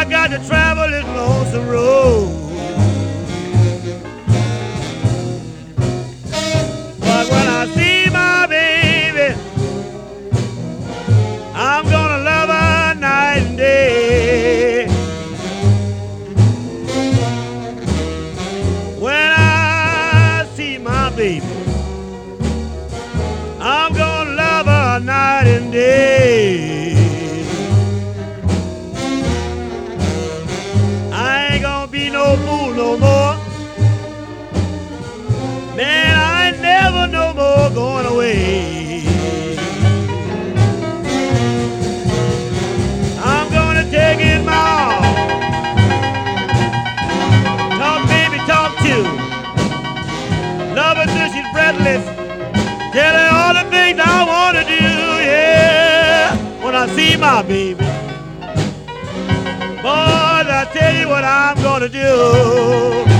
I got to travel this lonesome road. But when I see my baby, I'm gonna love her night and day. When I see my baby, I'm gonna love her night and day. I ain't gonna be no fool no more. Man, I ain't never no more going away. I'm gonna take in my arms. Talk, baby, talk to. Love her till she's breathless. Tell her all the things I wanna do, yeah. When I see my baby, boys, I tell you what I'm gonna do.